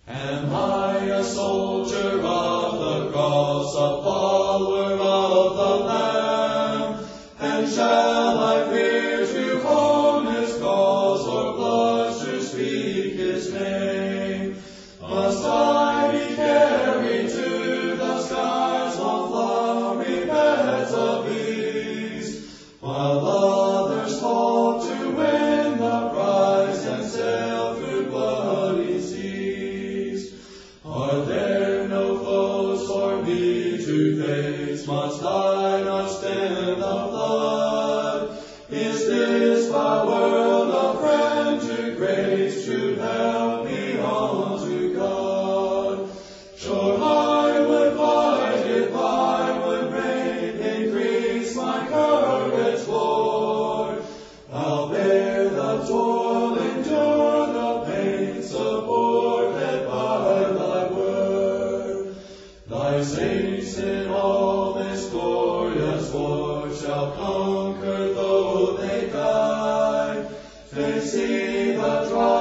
Am I a soldier of the cross, a follower of the Lamb? And shall I fear to own his cause, or blush to speak his name? Must I be carried to the skies on flowery beds of ease, while others hope to win the prize and sail through bloody seas? Are there no foes for me to face? Must I not stand the flood? Is this my world a friend to grace, to help me on to God? Sure I would fight if I would reign, increase my courage, Lord. I'll bear the toil, endure the pain, supported by thy word. Thy saints in all this glorious war shall conquer though they die. They see the trial